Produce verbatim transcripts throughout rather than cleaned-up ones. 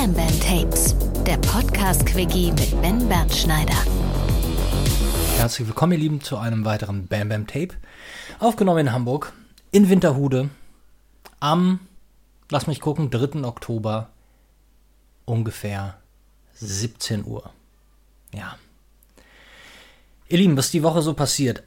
Bam Bam Tapes, der Podcast-Quickie mit Ben Bernschneider. Herzlich willkommen, ihr Lieben, zu einem weiteren Bam Bam Tape. Aufgenommen in Hamburg, in Winterhude, am, lass mich gucken, dritten Oktober, ungefähr siebzehn Uhr. Ja. Ihr Lieben, was die Woche so passiert?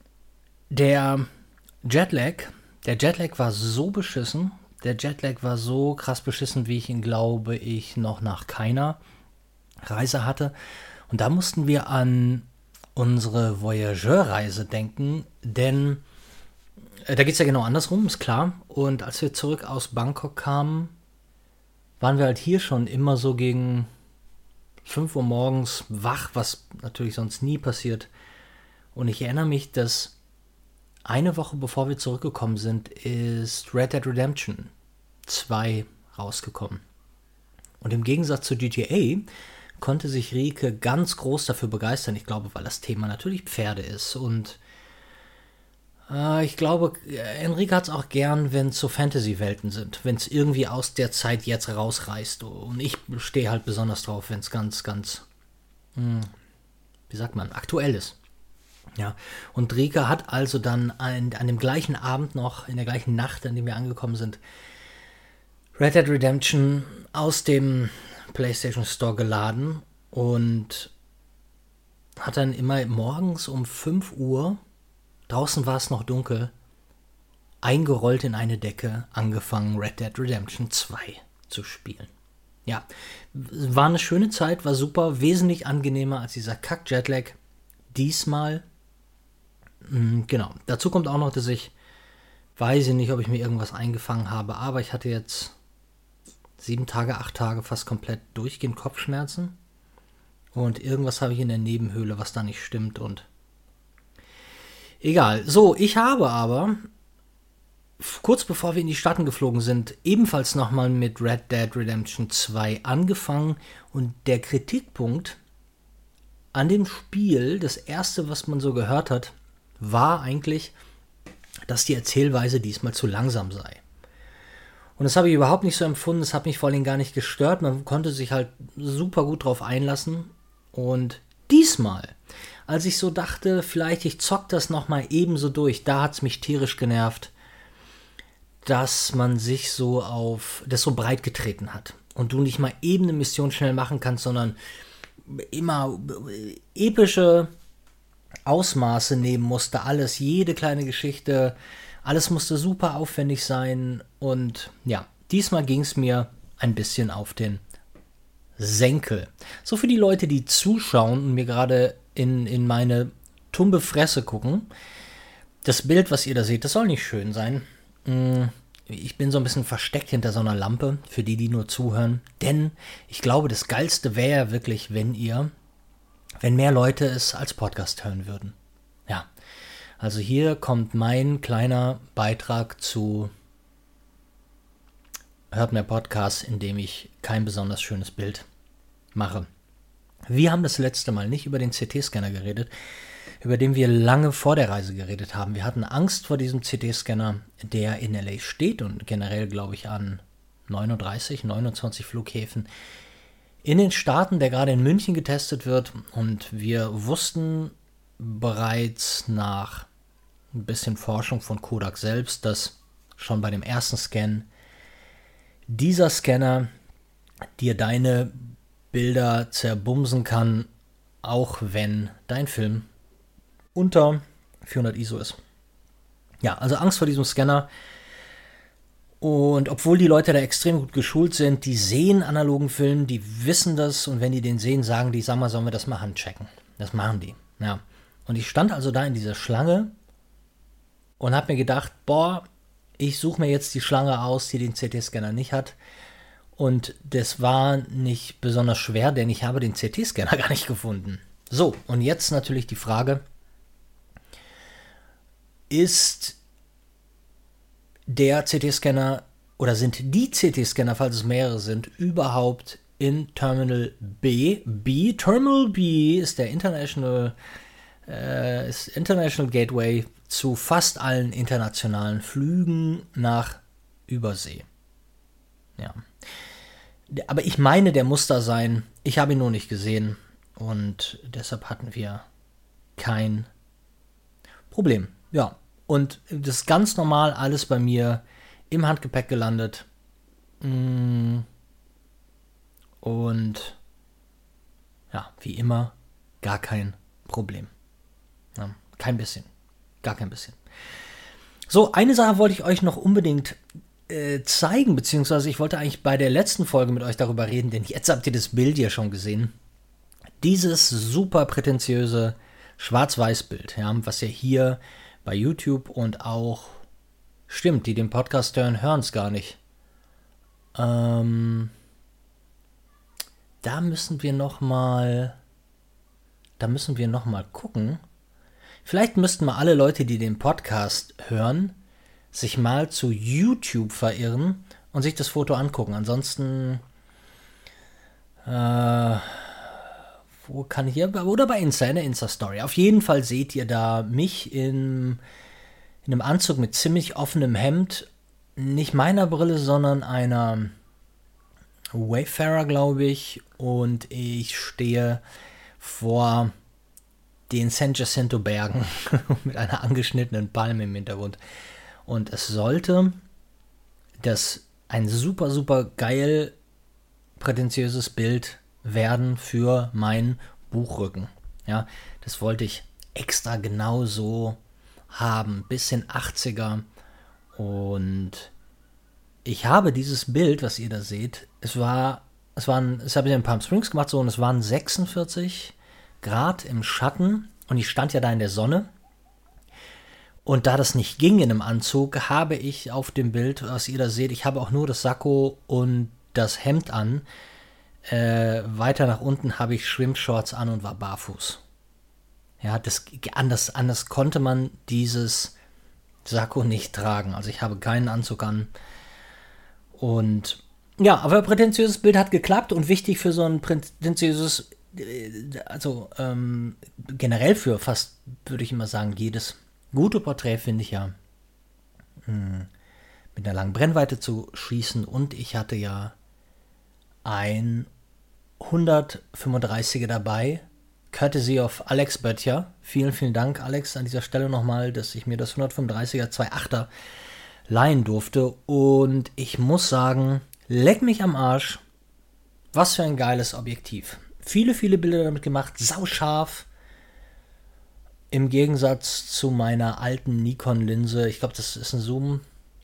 Der Jetlag, der Jetlag war so beschissen, der Jetlag war so krass beschissen, wie ich ihn, glaube ich, noch nach keiner Reise hatte. Und da mussten wir an unsere Voyageur-Reise denken, denn äh, da geht es ja genau andersrum, ist klar. Und als wir zurück aus Bangkok kamen, waren wir halt hier schon immer so gegen fünf Uhr morgens wach, was natürlich sonst nie passiert. Und ich erinnere mich, dass eine Woche bevor wir zurückgekommen sind, ist Red Dead Redemption zwei rausgekommen. Und im Gegensatz zu G T A konnte sich Rieke ganz groß dafür begeistern. Ich glaube, weil das Thema natürlich Pferde ist. Und äh, ich glaube, Enrique hat es auch gern, wenn es so Fantasy-Welten sind. Wenn es irgendwie aus der Zeit jetzt rausreißt. Und ich stehe halt besonders drauf, wenn es ganz, ganz, mh, wie sagt man, aktuell ist. Ja, und Rieke hat also dann an, an dem gleichen Abend noch, in der gleichen Nacht, an dem wir angekommen sind, Red Dead Redemption aus dem PlayStation Store geladen und hat dann immer morgens um fünf Uhr, draußen war es noch dunkel, eingerollt in eine Decke angefangen, Red Dead Redemption zwei zu spielen. Ja, war eine schöne Zeit, war super, wesentlich angenehmer als dieser Kack-Jetlag. Diesmal, mh, genau, dazu kommt auch noch, dass ich, weiß ich nicht, ob ich mir irgendwas eingefangen habe, aber ich hatte jetzt sieben Tage, acht Tage fast komplett durchgehend Kopfschmerzen. Und irgendwas habe ich in der Nebenhöhle, was da nicht stimmt. Und egal. So, ich habe aber, kurz bevor wir in die Staaten geflogen sind, ebenfalls nochmal mit Red Dead Redemption zwei angefangen. Und der Kritikpunkt an dem Spiel, das erste, was man so gehört hat, war eigentlich, dass die Erzählweise diesmal zu langsam sei. Und das habe ich überhaupt nicht so empfunden, das hat mich vor allem gar nicht gestört, man konnte sich halt super gut drauf einlassen. Und diesmal, als ich so dachte, vielleicht ich zock das nochmal ebenso durch, da hat es mich tierisch genervt, dass man sich so auf, das so breit getreten hat. Und du nicht mal eben eine Mission schnell machen kannst, sondern immer epische Ausmaße nehmen musste, alles, jede kleine Geschichte. Alles musste super aufwendig sein und ja, diesmal ging es mir ein bisschen auf den Senkel. So für die Leute, die zuschauen und mir gerade in, in meine tumbe Fresse gucken, das Bild, was ihr da seht, das soll nicht schön sein. Ich bin so ein bisschen versteckt hinter so einer Lampe, für die, die nur zuhören, denn ich glaube, das Geilste wäre wirklich, wenn ihr, wenn mehr Leute es als Podcast hören würden. Ja. Also hier kommt mein kleiner Beitrag zu Hört mehr Podcasts, in dem ich kein besonders schönes Bild mache. Wir haben das letzte Mal nicht über den C T-Scanner geredet, über den wir lange vor der Reise geredet haben. Wir hatten Angst vor diesem C T-Scanner, der in L A steht und generell, glaube ich, an neununddreißig, neunundzwanzig Flughäfen in den Staaten, der gerade in München getestet wird. Und wir wussten bereits nach ein bisschen Forschung von Kodak selbst, dass schon bei dem ersten Scan dieser Scanner dir deine Bilder zerbumsen kann, auch wenn dein Film unter vierhundert I S O ist. Ja, also Angst vor diesem Scanner. Und obwohl die Leute da extrem gut geschult sind, die sehen analogen Film, die wissen das und wenn die den sehen, sagen die, sag mal, sollen wir das mal handchecken. Das machen die. Ja. Und ich stand also da in dieser Schlange und habe mir gedacht, boah, ich suche mir jetzt die Schlange aus, die den C T-Scanner nicht hat. Und das war nicht besonders schwer, denn ich habe den C T-Scanner gar nicht gefunden. So, und jetzt natürlich die Frage, ist der C T-Scanner oder sind die C T-Scanner, falls es mehrere sind, überhaupt in Terminal B? B, Terminal B ist der International, äh, ist International Gateway zu fast allen internationalen Flügen nach Übersee. Ja. aber ich meine, der muss da sein. Ich habe ihn nur nicht gesehen. Und deshalb hatten wir kein Problem. Ja, und das ist ganz normal alles bei mir im Handgepäck gelandet. Und ja, wie immer, gar kein Problem. Ja, kein bisschen. Gar kein bisschen. So, eine Sache wollte ich euch noch unbedingt äh, zeigen, beziehungsweise ich wollte eigentlich bei der letzten Folge mit euch darüber reden, denn jetzt habt ihr das Bild ja schon gesehen. Dieses super prätentiöse Schwarz-Weiß-Bild, ja, was ihr hier bei YouTube und auch, stimmt, die den Podcast hören, hören es gar nicht. Ähm, da müssen wir noch mal, da müssen wir noch mal gucken. Vielleicht müssten mal alle Leute, die den Podcast hören, sich mal zu YouTube verirren und sich das Foto angucken. Ansonsten, äh, wo kann ich hier, oder bei Insta, eine Insta-Story. Auf jeden Fall seht ihr da mich in, in einem Anzug mit ziemlich offenem Hemd, nicht meiner Brille, sondern einer Wayfarer, glaube ich, und ich stehe vor den San Jacinto Bergen mit einer angeschnittenen Palme im Hintergrund. Und es sollte das ein super, super geil prätentiöses Bild werden für meinen Buchrücken. Ja, das wollte ich extra genau so haben, bisschen achtziger. Und ich habe dieses Bild, was ihr da seht, es war, es waren, es habe ich in Palm Springs gemacht, so, und es waren sechsundvierzig Grad im Schatten und ich stand ja da in der Sonne. Und da das nicht ging in einem Anzug, habe ich auf dem Bild, was ihr da seht, ich habe auch nur das Sakko und das Hemd an. Äh, weiter nach unten habe ich Schwimmshorts an und war barfuß. Ja, das, anders, anders konnte man dieses Sakko nicht tragen. Also ich habe keinen Anzug an. Und ja, aber ein prätentiöses Bild hat geklappt und wichtig für so ein prätentiöses, also ähm, generell für fast, würde ich immer sagen, jedes gute Porträt finde ich ja mh, mit einer langen Brennweite zu schießen. Und ich hatte ja ein hundertfünfunddreißiger dabei, courtesy of Alex Böttcher. Vielen, vielen Dank, Alex, an dieser Stelle nochmal, dass ich mir das hundertfünfunddreißiger zwei Komma achter leihen durfte. Und ich muss sagen, leck mich am Arsch, was für ein geiles Objektiv. Viele, viele Bilder damit gemacht, sauscharf. Im Gegensatz zu meiner alten Nikon-Linse, ich glaube, das ist ein Zoom,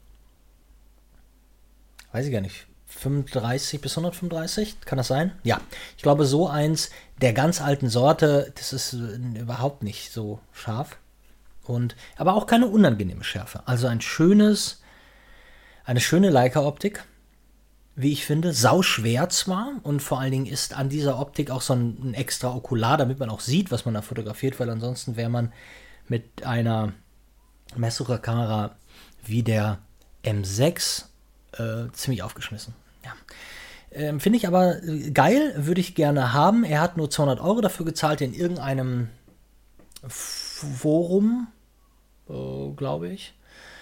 weiß ich gar nicht, fünfunddreißig bis hundertfünfunddreißig, kann das sein? Ja, ich glaube, so eins der ganz alten Sorte, das ist überhaupt nicht so scharf. Und, aber auch keine unangenehme Schärfe. Also ein schönes, eine schöne Leica-Optik, wie ich finde, sauschwer zwar, und vor allen Dingen ist an dieser Optik auch so ein, ein extra Okular, damit man auch sieht, was man da fotografiert, weil ansonsten wäre man mit einer Messucher-Kamera wie der M sechs äh, ziemlich aufgeschmissen. Ja. Ähm, finde ich aber geil, würde ich gerne haben. Er hat nur zweihundert Euro dafür gezahlt in irgendeinem Forum, äh, glaube ich.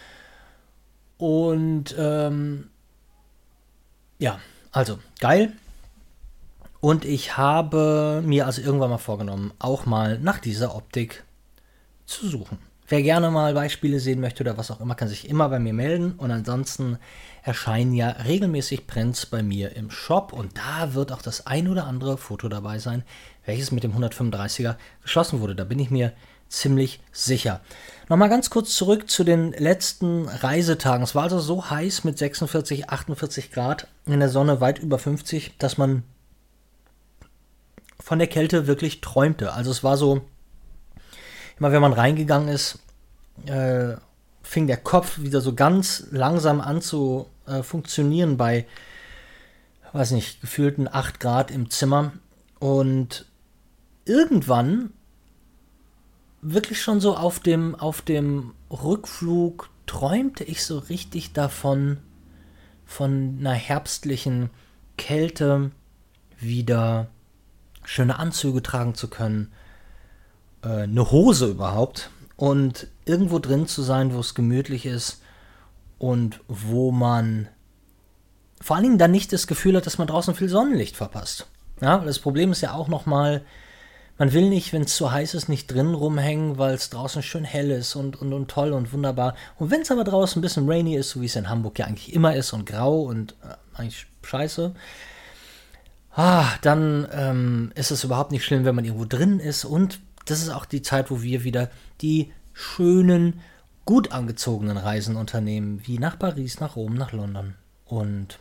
Und ähm, ja, also geil. Und ich habe mir also irgendwann mal vorgenommen, auch mal nach dieser Optik zu suchen. Wer gerne mal Beispiele sehen möchte oder was auch immer, kann sich immer bei mir melden. Und ansonsten erscheinen ja regelmäßig Prints bei mir im Shop. Und da wird auch das ein oder andere Foto dabei sein, welches mit dem hundertfünfunddreißiger geschossen wurde. Da bin ich mir ziemlich sicher. Nochmal ganz kurz zurück zu den letzten Reisetagen. Es war also so heiß mit sechsundvierzig, achtundvierzig Grad in der Sonne, weit über fünfzig, dass man von der Kälte wirklich träumte. Also es war so, immer wenn man reingegangen ist, äh, fing der Kopf wieder so ganz langsam an zu äh, funktionieren bei, weiß nicht, gefühlten acht Grad im Zimmer. Und irgendwann, wirklich schon so auf dem, auf dem Rückflug, träumte ich so richtig davon, von einer herbstlichen Kälte wieder schöne Anzüge tragen zu können, äh, eine Hose überhaupt und irgendwo drin zu sein, wo es gemütlich ist und wo man vor allen Dingen dann nicht das Gefühl hat, dass man draußen viel Sonnenlicht verpasst. Ja, das Problem ist ja auch nochmal, man will nicht, wenn es zu heiß ist, nicht drinnen rumhängen, weil es draußen schön hell ist und, und, und toll und wunderbar. Und wenn es aber draußen ein bisschen rainy ist, so wie es in Hamburg ja eigentlich immer ist und grau und äh, eigentlich scheiße, ah, dann ähm, ist es überhaupt nicht schlimm, wenn man irgendwo drin ist. Und das ist auch die Zeit, wo wir wieder die schönen, gut angezogenen Reisen unternehmen, wie nach Paris, nach Rom, nach London. Und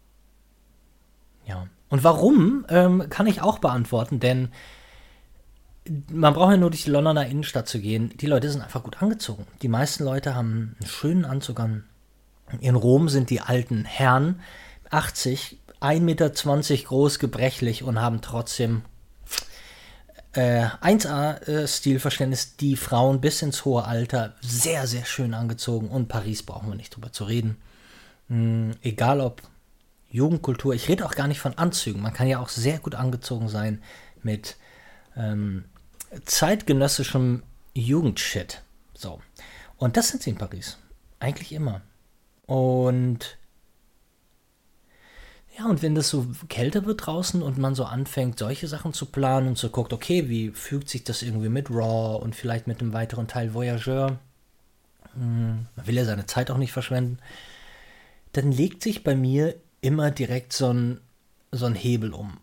ja. Und warum, ähm, kann ich auch beantworten, denn man braucht ja nur durch die Londoner Innenstadt zu gehen. Die Leute sind einfach gut angezogen. Die meisten Leute haben einen schönen Anzug an. In Rom sind die alten Herren achtzig, ein Meter zwanzig groß, gebrechlich und haben trotzdem äh, eins A-Stilverständnis. Die Frauen bis ins hohe Alter sehr, sehr schön angezogen. Und Paris brauchen wir nicht drüber zu reden. Hm, egal ob Jugendkultur, ich rede auch gar nicht von Anzügen. Man kann ja auch sehr gut angezogen sein mit ähm, zeitgenössischem Jugendshit. So. Und das sind sie in Paris. Eigentlich immer. Und ja, und wenn das so kälter wird draußen und man so anfängt, solche Sachen zu planen und so guckt, okay, wie fügt sich das irgendwie mit Raw und vielleicht mit einem weiteren Teil Voyageur, hm, man will ja seine Zeit auch nicht verschwenden, dann legt sich bei mir immer direkt so ein, so ein Hebel um.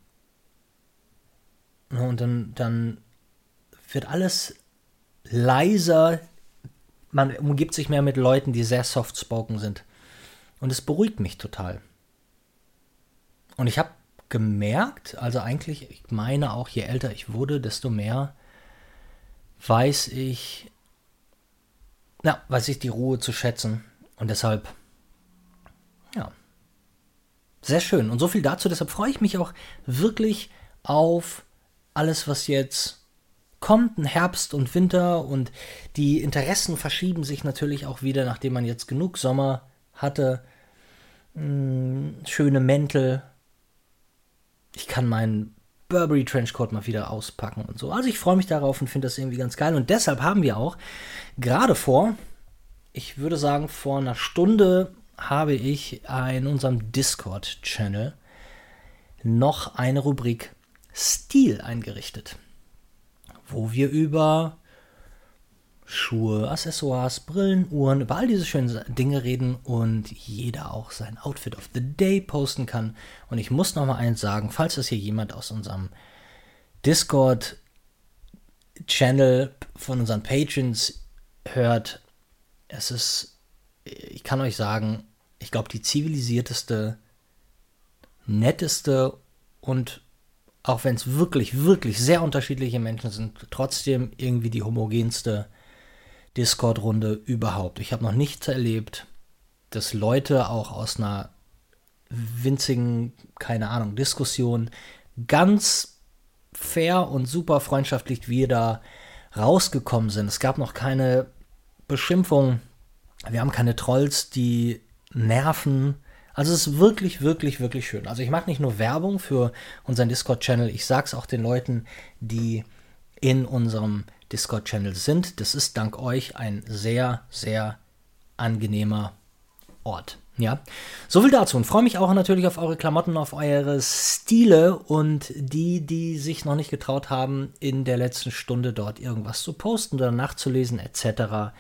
Und dann, dann wird alles leiser, man umgibt sich mehr mit Leuten, die sehr soft-spoken sind. Und es beruhigt mich total. Und ich habe gemerkt, also eigentlich, ich meine auch, je älter ich wurde, desto mehr weiß ich, na, weiß ich die Ruhe zu schätzen. Und deshalb, ja, sehr schön. Und so viel dazu, deshalb freue ich mich auch wirklich auf alles, was jetzt kommt, ein Herbst und Winter, und die Interessen verschieben sich natürlich auch wieder, nachdem man jetzt genug Sommer hatte. Hm, schöne Mäntel. Ich kann meinen Burberry Trenchcoat mal wieder auspacken und so. Also ich freue mich darauf und finde das irgendwie ganz geil. Und deshalb haben wir auch gerade vor, ich würde sagen vor einer Stunde, habe ich in unserem Discord-Channel noch eine Rubrik Stil eingerichtet, wo wir über Schuhe, Accessoires, Brillen, Uhren, über all diese schönen Dinge reden und jeder auch sein Outfit of the Day posten kann. Und ich muss noch mal eins sagen, falls das hier jemand aus unserem Discord-Channel von unseren Patrons hört, es ist, ich kann euch sagen, ich glaube, die zivilisierteste, netteste und auch wenn es wirklich, wirklich sehr unterschiedliche Menschen sind, trotzdem irgendwie die homogenste Discord-Runde überhaupt. Ich habe noch nichts erlebt, dass Leute auch aus einer winzigen, keine Ahnung, Diskussion ganz fair und super freundschaftlich wieder rausgekommen sind. Es gab noch keine Beschimpfung. Wir haben keine Trolls, die nerven. Also es ist wirklich, wirklich, wirklich schön. Also ich mache nicht nur Werbung für unseren Discord-Channel, ich sage es auch den Leuten, die in unserem Discord-Channel sind. Das ist dank euch ein sehr, sehr angenehmer Ort. Ja, so viel dazu. Und freue mich auch natürlich auf eure Klamotten, auf eure Stile und die, die sich noch nicht getraut haben, in der letzten Stunde dort irgendwas zu posten oder nachzulesen et cetera.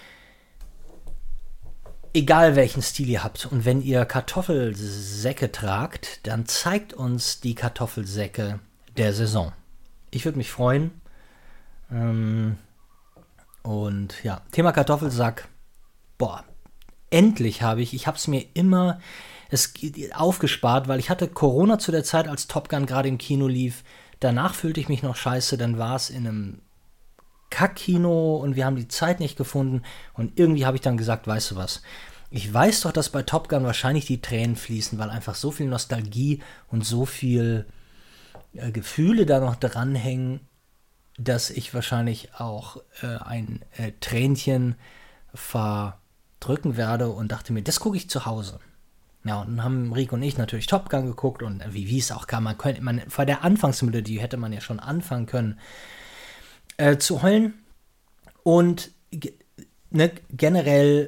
Egal welchen Stil ihr habt und wenn ihr Kartoffelsäcke tragt, dann zeigt uns die Kartoffelsäcke der Saison. Ich würde mich freuen. Ähm, und ja, Thema Kartoffelsack. Boah, endlich habe ich, ich habe es mir immer es aufgespart, weil ich hatte Corona zu der Zeit, als Top Gun gerade im Kino lief. Danach fühlte ich mich noch scheiße, dann war es in einem Kackkino und wir haben die Zeit nicht gefunden und irgendwie habe ich dann gesagt, weißt du was, ich weiß doch, dass bei Top Gun wahrscheinlich die Tränen fließen, weil einfach so viel Nostalgie und so viel äh, Gefühle da noch dranhängen, dass ich wahrscheinlich auch äh, ein äh, Tränchen verdrücken werde und dachte mir, das gucke ich zu Hause. Ja, und dann haben Rico und ich natürlich Top Gun geguckt und wie, wie es auch kam, man könnte, man, vor der Anfangsmelodie hätte man ja schon anfangen können, Äh, zu heulen und ge- ne, generell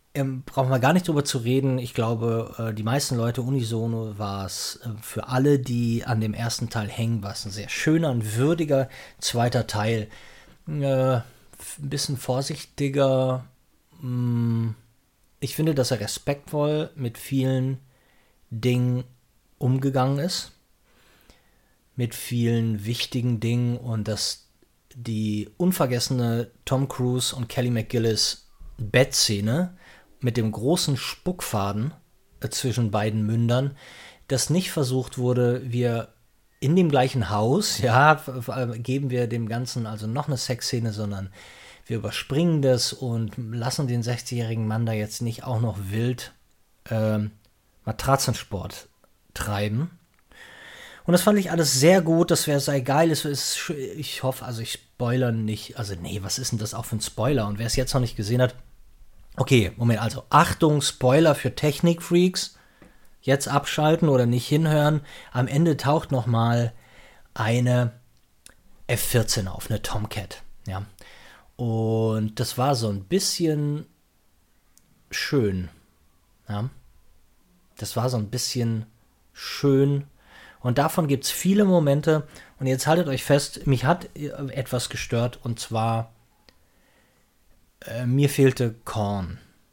ähm, brauchen wir gar nicht drüber zu reden. Ich glaube, äh, die meisten Leute unisono war es äh, für alle, die an dem ersten Teil hängen, war es ein sehr schöner und würdiger zweiter Teil. Äh, ein bisschen vorsichtiger. Mh, ich finde, dass er respektvoll mit vielen Dingen umgegangen ist. Mit vielen wichtigen Dingen und dass die unvergessene Tom Cruise und Kelly McGillis Bettszene mit dem großen Spuckfaden äh, zwischen beiden Mündern, dass nicht versucht wurde, wir in dem gleichen Haus, ja, f- f- geben wir dem Ganzen also noch eine Sexszene, sondern wir überspringen das und lassen den sechzigjährigen Mann da jetzt nicht auch noch wild ähm, Matratzensport treiben. Und das fand ich alles sehr gut, das wäre sei geil. Es ist, sch- ich hoffe, also ich spoilere nicht, also nee, was ist denn das auch für ein Spoiler? Und wer es jetzt noch nicht gesehen hat, okay, Moment, also Achtung, Spoiler für Technikfreaks, jetzt abschalten oder nicht hinhören. Am Ende taucht noch mal eine F vierzehn auf, eine Tomcat, ja. Und das war so ein bisschen schön, ja. Das war so ein bisschen schön. Und davon gibt es viele Momente. Und jetzt haltet euch fest, mich hat äh, etwas gestört. Und zwar, äh, mir fehlte Korn.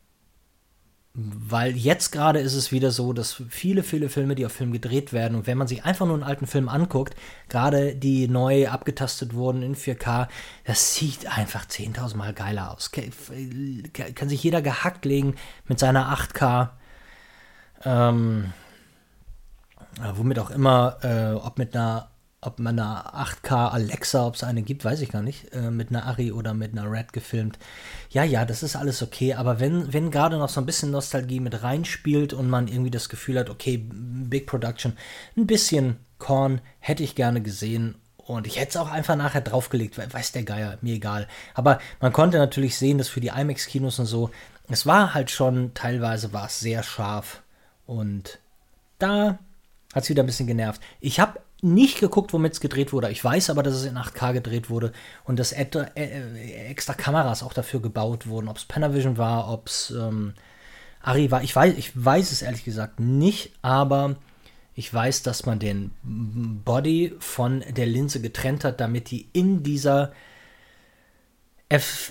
Weil jetzt gerade ist es wieder so, dass viele, viele Filme, die auf Film gedreht werden, und wenn man sich einfach nur einen alten Film anguckt, gerade die neu abgetastet wurden in vier K, das sieht einfach zehntausend Mal geiler aus. Kann, kann sich jeder gehackt legen mit seiner acht K. Ähm, womit auch immer, äh, ob mit einer, ob man einer acht K Alexa, ob es eine gibt, weiß ich gar nicht, äh, mit einer Arri oder mit einer Red gefilmt. Ja, ja, das ist alles okay, aber wenn, wenn gerade noch so ein bisschen Nostalgie mit reinspielt und man irgendwie das Gefühl hat, okay, Big Production, ein bisschen Korn hätte ich gerne gesehen. Und ich hätte es auch einfach nachher draufgelegt, weiß der Geier, mir egal. Aber man konnte natürlich sehen, dass für die IMAX-Kinos und so, es war halt schon, teilweise war es sehr scharf. Und da hat es wieder ein bisschen genervt. Ich habe nicht geguckt, womit es gedreht wurde. Ich weiß aber, dass es in acht K gedreht wurde und dass et- äh, extra Kameras auch dafür gebaut wurden. Ob es Panavision war, ob es ähm, Arri war. Ich weiß, ich weiß es ehrlich gesagt nicht, aber ich weiß, dass man den Body von der Linse getrennt hat, damit die in dieser F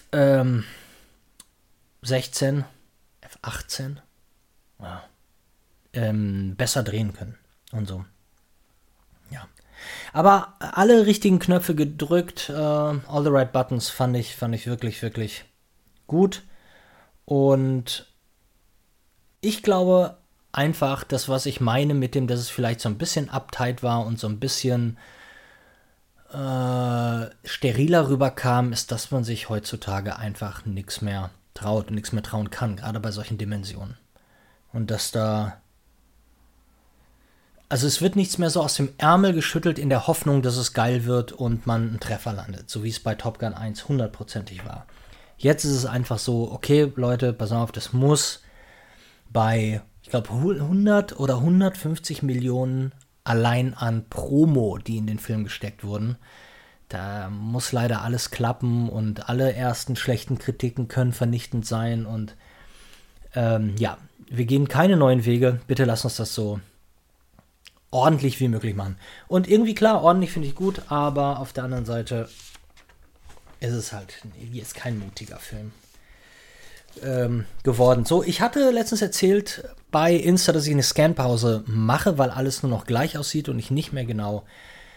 sechzehn, F achtzehn ja, ähm, besser drehen können und so. Ja. Aber alle richtigen Knöpfe gedrückt, äh, all the right buttons fand ich, fand ich wirklich, wirklich gut. Und ich glaube einfach, das, was ich meine mit dem, dass es vielleicht so ein bisschen uptight war und so ein bisschen äh, steriler rüberkam, ist, dass man sich heutzutage einfach nichts mehr traut und nichts mehr trauen kann, gerade bei solchen Dimensionen. Und dass da Also es wird nichts mehr so aus dem Ärmel geschüttelt in der Hoffnung, dass es geil wird und man einen Treffer landet, so wie es bei Top Gun eins hundertprozentig war. Jetzt ist es einfach so, okay, Leute, pass auf, das muss bei, ich glaube, hundert oder hundertfünfzig Millionen allein an Promo, die in den Film gesteckt wurden, da muss leider alles klappen und alle ersten schlechten Kritiken können vernichtend sein und ähm, ja, wir gehen keine neuen Wege, bitte lass uns das so ordentlich wie möglich machen. Und irgendwie, klar, ordentlich finde ich gut, aber auf der anderen Seite ist es halt jetzt kein mutiger Film ähm, geworden. So, ich hatte letztens erzählt bei Insta, dass ich eine Scanpause mache, weil alles nur noch gleich aussieht und ich nicht mehr genau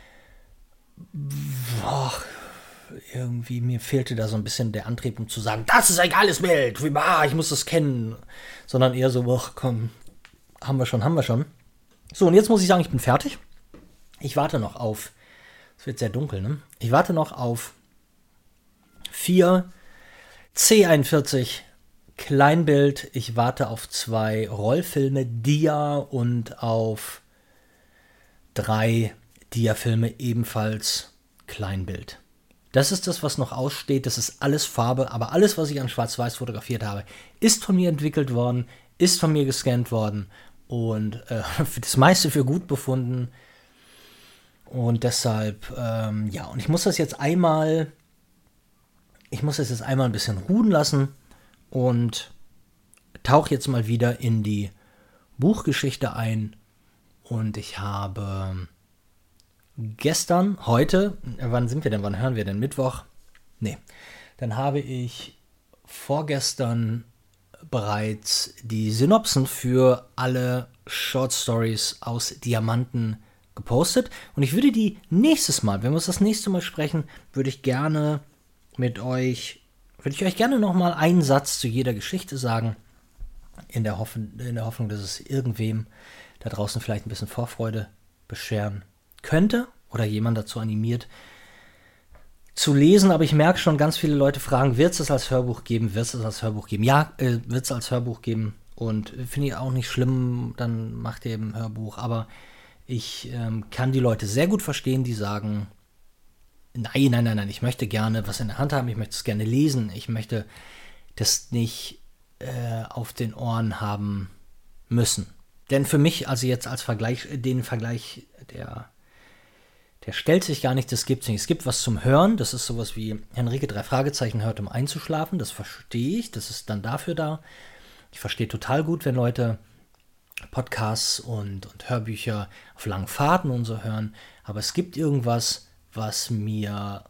boah, irgendwie, mir fehlte da so ein bisschen der Antrieb, um zu sagen, das ist ein geiles Bild, wie, ah, ich muss das kennen, sondern eher so, boah, komm, haben wir schon, haben wir schon. So, und jetzt muss ich sagen, ich bin fertig. Ich warte noch auf, es wird sehr dunkel, ne? Ich warte noch auf vier C einundvierzig Kleinbild. Ich warte auf zwei Rollfilme Dia und auf drei Dia-Filme ebenfalls Kleinbild. Das ist das, was noch aussteht. Das ist alles Farbe, aber alles, was ich an Schwarz-Weiß fotografiert habe, ist von mir entwickelt worden, ist von mir gescannt worden und äh, das meiste für gut befunden. Und deshalb, ähm, ja, und ich muss das jetzt einmal, ich muss das jetzt einmal ein bisschen ruhen lassen und tauche jetzt mal wieder in die Buchgeschichte ein und ich habe gestern, heute, wann sind wir denn, wann hören wir denn, Mittwoch? Nee, dann habe ich vorgestern bereits die Synopsen für alle Short Stories aus Diamanten gepostet und ich würde die nächstes Mal, wenn wir uns das nächste Mal sprechen, würde ich gerne mit euch, würde ich euch gerne nochmal einen Satz zu jeder Geschichte sagen, in der, Hoffen, in der Hoffnung, dass es irgendwem da draußen vielleicht ein bisschen Vorfreude bescheren könnte oder jemand dazu animiert zu lesen, aber ich merke schon, ganz viele Leute fragen, wird es das als Hörbuch geben, wird es das als Hörbuch geben? Ja, äh, wird es als Hörbuch geben und finde ich auch nicht schlimm, dann macht ihr eben ein Hörbuch, aber ich ähm, kann die Leute sehr gut verstehen, die sagen, nein, nein, nein, nein, ich möchte gerne was in der Hand haben, ich möchte es gerne lesen, ich möchte das nicht äh, auf den Ohren haben müssen. Denn für mich, also jetzt als Vergleich, den Vergleich, der, der stellt sich gar nicht, das gibt es nicht. Es gibt was zum Hören, das ist sowas wie Henrike drei Fragezeichen hört, um einzuschlafen, das verstehe ich, das ist dann dafür da. Ich verstehe total gut, wenn Leute Podcasts und, und Hörbücher auf langen Fahrten und so hören, aber es gibt irgendwas, was mir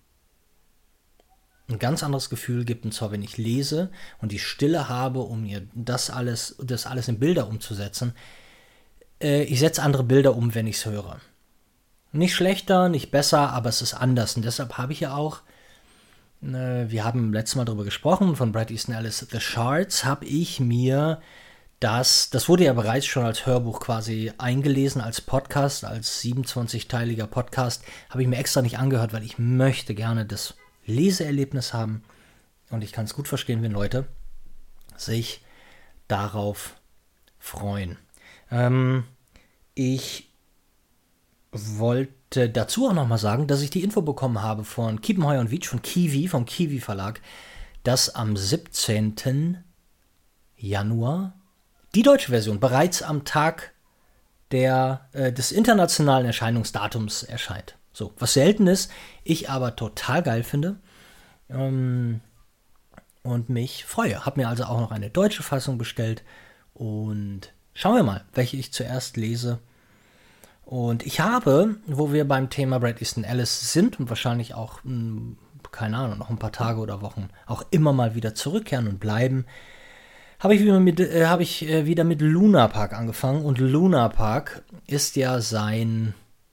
ein ganz anderes Gefühl gibt, und zwar wenn ich lese und die Stille habe, um mir das alles, das alles in Bilder umzusetzen. Äh, ich setze andere Bilder um, wenn ich es höre. Nicht schlechter, nicht besser, aber es ist anders und deshalb habe ich ja auch, äh, wir haben letztes Mal darüber gesprochen, von Bret Easton Ellis The Shards, habe ich mir Das, das wurde ja bereits schon als Hörbuch quasi eingelesen, als Podcast, als siebenundzwanzigteiliger Podcast. Habe ich mir extra nicht angehört, weil ich möchte gerne das Leseerlebnis haben. Und ich kann es gut verstehen, wenn Leute sich darauf freuen. Ähm, ich wollte dazu auch nochmal sagen, dass ich die Info bekommen habe von Kiepenheuer und Wiedsch, von Kiwi, vom Kiwi Verlag, dass am siebzehnten Januar die deutsche Version bereits am Tag der, äh, des internationalen Erscheinungsdatums erscheint. So, was selten ist, ich aber total geil finde ähm, und mich freue. Habe mir also auch noch eine deutsche Fassung bestellt und schauen wir mal, welche ich zuerst lese. Und ich habe, wo wir beim Thema Bret Easton Ellis sind und wahrscheinlich auch, mh, keine Ahnung, noch ein paar Tage oder Wochen auch immer mal wieder zurückkehren und bleiben, habe ich, wieder mit, äh, hab ich äh, wieder mit Luna Park angefangen. Und Luna Park ist ja sein,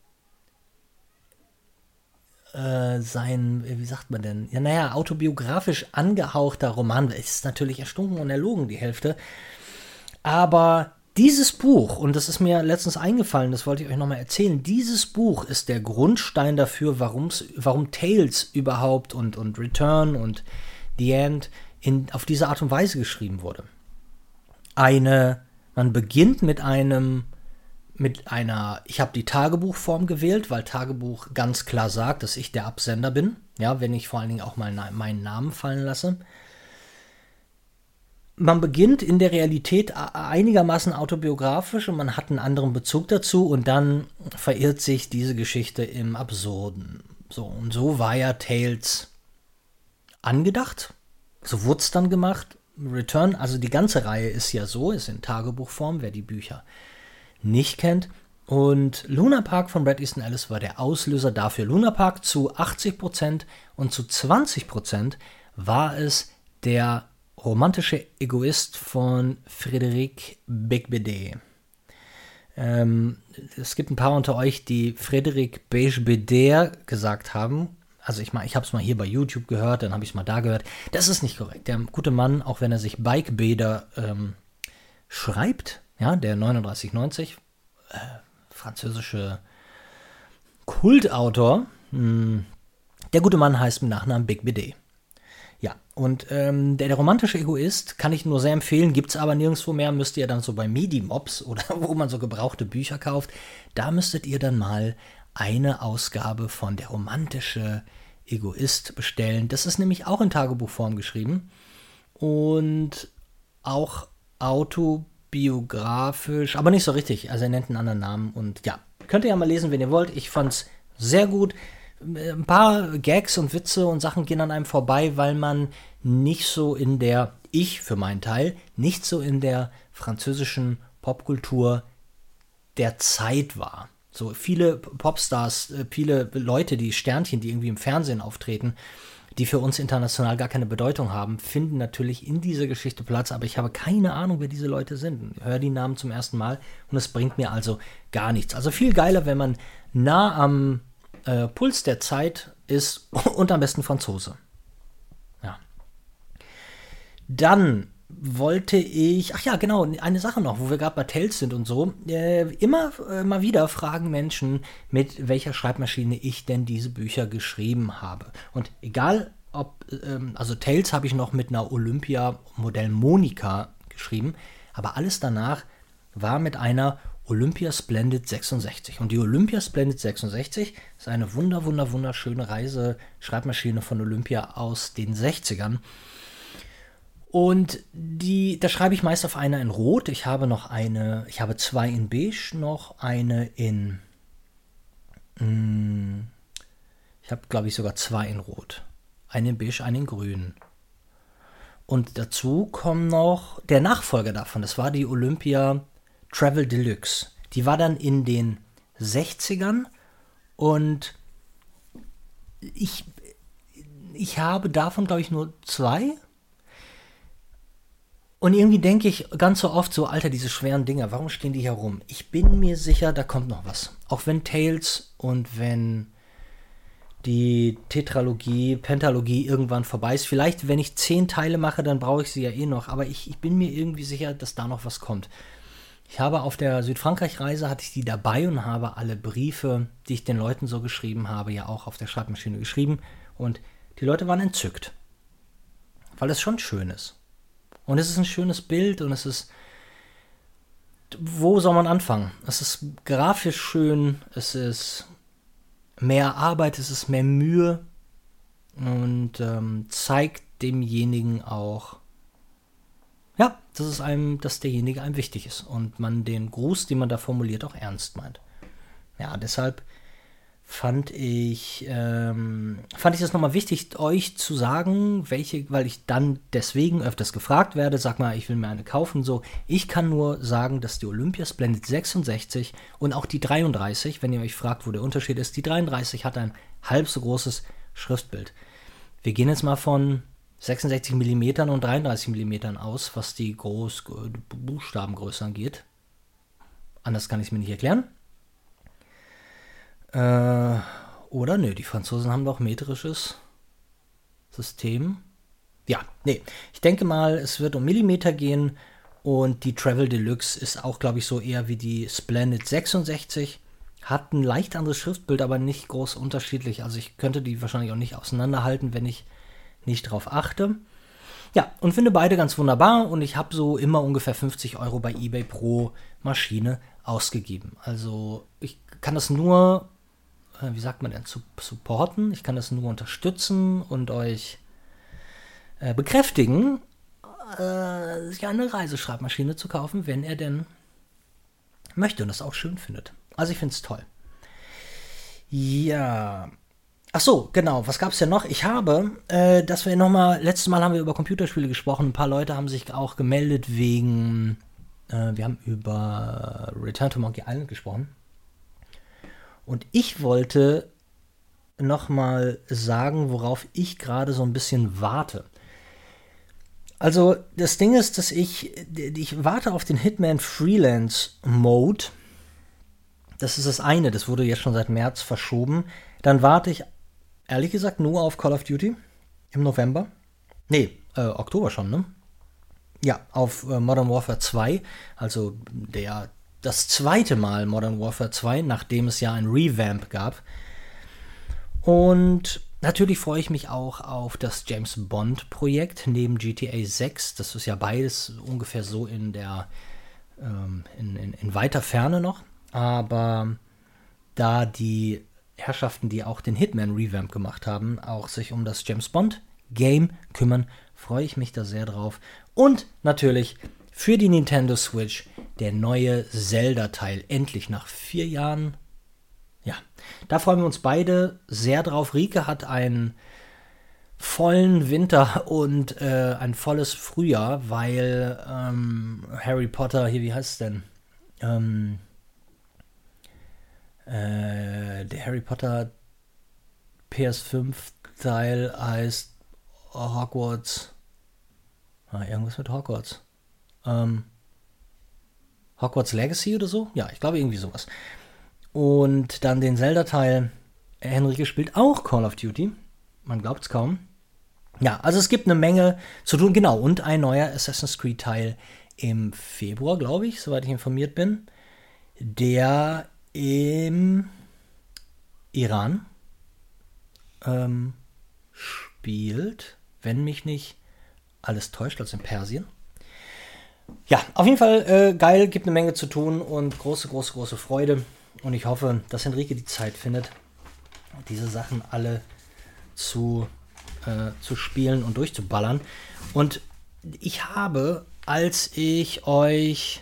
äh, sein, wie sagt man denn? Ja, naja, autobiografisch angehauchter Roman. Es ist natürlich erstunken und erlogen, die Hälfte. Aber dieses Buch, und das ist mir letztens eingefallen, das wollte ich euch nochmal erzählen, dieses Buch ist der Grundstein dafür, warum's, warum Tales überhaupt und, und Return und The End in, auf diese Art und Weise geschrieben wurde. Eine, man beginnt mit einem, mit einer, ich habe die Tagebuchform gewählt, weil Tagebuch ganz klar sagt, dass ich der Absender bin, ja, wenn ich vor allen Dingen auch mal meinen Namen fallen lasse. Man beginnt in der Realität einigermaßen autobiografisch und man hat einen anderen Bezug dazu und dann verirrt sich diese Geschichte im Absurden. So, und so war ja Tales angedacht, so wurde es dann gemacht. Return, also die ganze Reihe ist ja so, ist in Tagebuchform, wer die Bücher nicht kennt. Und Luna Park von Bret Easton Ellis war der Auslöser dafür. Luna Park zu achtzig Prozent und zu zwanzig Prozent war es der romantische Egoist von Frédéric Beigbeder. Ähm, es gibt ein paar unter euch, die Frédéric Beigbeder gesagt haben. Also ich meine, ich habe es mal hier bei YouTube gehört, dann habe ich es mal da gehört. Das ist nicht korrekt. Der gute Mann, auch wenn er sich Beigbeder ähm, schreibt, ja, der neununddreißig neunzig, äh, französische Kultautor, mh, der gute Mann heißt mit Nachnamen Beigbeder. Ja, und ähm, der, der romantische Egoist kann ich nur sehr empfehlen, gibt es aber nirgendwo mehr, müsst ihr dann so bei Medimobs oder wo man so gebrauchte Bücher kauft, da müsstet ihr dann mal eine Ausgabe von Der romantische Egoist bestellen. Das ist nämlich auch in Tagebuchform geschrieben und auch autobiografisch, aber nicht so richtig. Also er nennt einen anderen Namen und ja, könnt ihr ja mal lesen, wenn ihr wollt. Ich fand es sehr gut. Ein paar Gags und Witze und Sachen gehen an einem vorbei, weil man nicht so in der, ich für meinen Teil, nicht so in der französischen Popkultur der Zeit war. So viele Popstars, viele Leute, die Sternchen, die irgendwie im Fernsehen auftreten, die für uns international gar keine Bedeutung haben, finden natürlich in dieser Geschichte Platz, aber ich habe keine Ahnung, wer diese Leute sind. Ich höre die Namen zum ersten Mal und es bringt mir also gar nichts. Also viel geiler, wenn man nah am äh, Puls der Zeit ist und am besten Franzose. Ja. Dann wollte ich, ach ja, genau, eine Sache noch, wo wir gerade bei Tales sind und so. Äh, immer äh, mal wieder fragen Menschen, mit welcher Schreibmaschine ich denn diese Bücher geschrieben habe. Und egal, ob, ähm, also Tales habe ich noch mit einer Olympia Modell Monika geschrieben, aber alles danach war mit einer Olympia Splendid sechsundsechzig. Und die Olympia Splendid sechsundsechzig ist eine wunder, wunder, wunderschöne Reise-Schreibmaschine von Olympia aus den sechzigern. Und die, da schreibe ich meist auf einer in Rot. Ich habe noch eine, ich habe zwei in Beige, noch eine in, mh, ich habe glaube ich sogar zwei in Rot. Eine in Beige, eine in Grün. Und dazu kommen noch der Nachfolger davon, das war die Olympia Travel Deluxe. Die war dann in den sechzigern und ich, ich habe davon glaube ich nur zwei. Und irgendwie denke ich ganz so oft so, Alter, diese schweren Dinger, warum stehen die hier rum? Ich bin mir sicher, da kommt noch was. Auch wenn Tales und wenn die Tetralogie, Pentalogie irgendwann vorbei ist. Vielleicht, wenn ich zehn Teile mache, dann brauche ich sie ja eh noch. Aber ich, ich bin mir irgendwie sicher, dass da noch was kommt. Ich habe auf der Südfrankreich-Reise, hatte ich die dabei und habe alle Briefe, die ich den Leuten so geschrieben habe, ja auch auf der Schreibmaschine geschrieben. Und die Leute waren entzückt. Weil es schon schön ist. Und es ist ein schönes Bild und es ist, wo soll man anfangen? Es ist grafisch schön, es ist mehr Arbeit, es ist mehr Mühe und ähm, zeigt demjenigen auch, ja, dass es einem, dass derjenige einem wichtig ist und man den Gruß, den man da formuliert, auch ernst meint. Ja, deshalb fand ich, ähm, fand ich das nochmal wichtig, euch zu sagen, welche, weil ich dann deswegen öfters gefragt werde, sag mal, ich will mir eine kaufen, so. Ich kann nur sagen, dass die Olympia Splendid sechsundsechzig und auch die dreiunddreißig, wenn ihr euch fragt, wo der Unterschied ist, die dreiunddreißig hat ein halb so großes Schriftbild. Wir gehen jetzt mal von sechsundsechzig Millimeter und dreiunddreißig Millimeter aus, was die Groß- Buchstabengröße angeht. Anders kann ich es mir nicht erklären. Äh, oder nö, die Franzosen haben doch metrisches System. Ja, nee, ich denke mal, es wird um Millimeter gehen und die Travel Deluxe ist auch, glaube ich, so eher wie die Splendid sechsundsechzig. Hat ein leicht anderes Schriftbild, aber nicht groß unterschiedlich. Also ich könnte die wahrscheinlich auch nicht auseinanderhalten, wenn ich nicht drauf achte. Ja, und finde beide ganz wunderbar und ich habe so immer ungefähr fünfzig Euro bei eBay pro Maschine ausgegeben. Also ich kann das nur, äh, wie sagt man denn, zu supporten. Ich kann das nur unterstützen und euch äh, bekräftigen, äh, sich eine Reiseschreibmaschine zu kaufen, wenn er denn möchte und das auch schön findet. Also ich finde es toll. Ja. Ach so, genau. Was gab es denn noch? Ich habe, äh, dass wir nochmal, letztes Mal haben wir über Computerspiele gesprochen. Ein paar Leute haben sich auch gemeldet wegen, äh, wir haben über Return to Monkey Island gesprochen. Und ich wollte nochmal sagen, worauf ich gerade so ein bisschen warte. Also das Ding ist, dass ich, ich warte auf den Hitman Freelance Mode. Das ist das eine, das wurde jetzt schon seit März verschoben. Dann warte ich, ehrlich gesagt, nur auf Call of Duty im November. Nee, äh, Oktober schon, ne? Ja, auf äh, Modern Warfare zwei, also der, das zweite Mal Modern Warfare zwei, nachdem es ja ein Revamp gab. Und natürlich freue ich mich auch auf das James Bond Projekt neben G T A sechs. Das ist ja beides ungefähr so in der ähm, in, in, in weiter Ferne noch. Aber da die Herrschaften, die auch den Hitman Revamp gemacht haben, auch sich um das James Bond Game kümmern, freue ich mich da sehr drauf. Und natürlich für die Nintendo Switch der neue Zelda-Teil, endlich nach vier Jahren. Ja, da freuen wir uns beide sehr drauf. Rike hat ein vollen Winter und äh, ein volles Frühjahr, weil ähm, Harry Potter, hier, wie heißt es denn? Ähm, äh, der Harry Potter P S fünf Teil heißt Hogwarts. Ah, irgendwas mit Hogwarts. Ähm, Hogwarts Legacy oder so? Ja, ich glaube irgendwie sowas. Und dann den Zelda-Teil. Henrike spielt auch Call of Duty. Man glaubt es kaum. Ja, also es gibt eine Menge zu tun. Genau, und ein neuer Assassin's Creed-Teil im Februar, glaube ich, soweit ich informiert bin, der im Iran ähm, spielt, wenn mich nicht alles täuscht, also in Persien. Ja, auf jeden Fall äh, geil, gibt eine Menge zu tun und große, große, große Freude. Und ich hoffe, dass Henrike die Zeit findet, diese Sachen alle zu, äh, zu spielen und durchzuballern. Und ich habe, als ich euch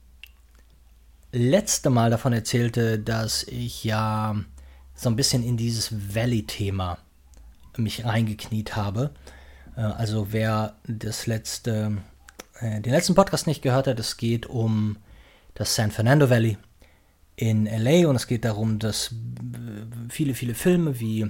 letzte Mal davon erzählte, dass ich ja so ein bisschen in dieses Valley-Thema mich reingekniet habe. Äh, also wer das letzte, äh, den letzten Podcast nicht gehört hat, es geht um das San Fernando Valley in L A und es geht darum, dass viele, viele Filme wie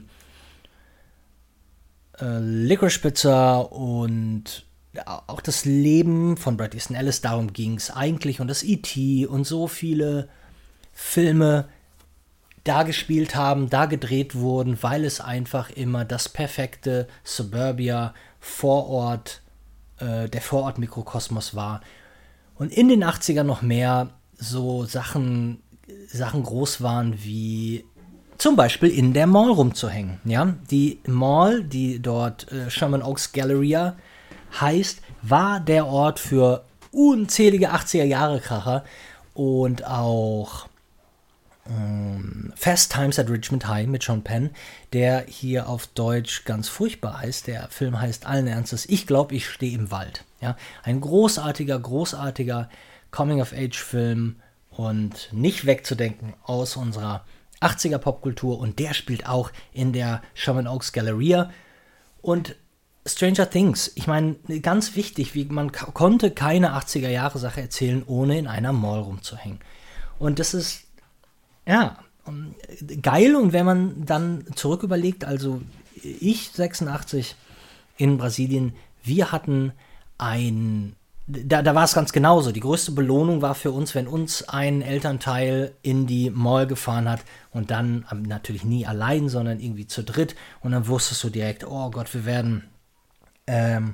äh, Licorice Pizza und auch das Leben von Bret Easton Ellis, darum ging es eigentlich, und das E T und so viele Filme da gespielt haben, da gedreht wurden, weil es einfach immer das perfekte Suburbia Vorort, äh, der Vorort-Mikrokosmos war. Und in den achtzigern noch mehr so Sachen, Sachen groß waren, wie zum Beispiel in der Mall rumzuhängen. Ja? Die Mall, die dort äh, Sherman Oaks Galleria heißt, war der Ort für unzählige achtziger-Jahre-Kracher und auch ähm, Fast Times at Richmond High mit Sean Penn, der hier auf Deutsch ganz furchtbar heißt. Der Film heißt allen Ernstes Ich glaube, ich stehe im Wald. Ja? Ein großartiger, großartiger Coming-of-Age-Film und nicht wegzudenken aus unserer achtziger-Popkultur, und der spielt auch in der Sherman Oaks Galleria. Und Stranger Things, ich meine, ganz wichtig, wie man k- konnte keine achtziger-Jahre-Sache erzählen, ohne in einer Mall rumzuhängen. Und das ist, ja, geil. Und wenn man dann zurück überlegt, also ich sechsundachtzig in Brasilien, wir hatten ein, da, da war es ganz genauso. Die größte Belohnung war für uns, wenn uns ein Elternteil in die Mall gefahren hat und dann natürlich nie allein, sondern irgendwie zu dritt. Und dann wusstest du direkt, oh Gott, wir werden Ähm,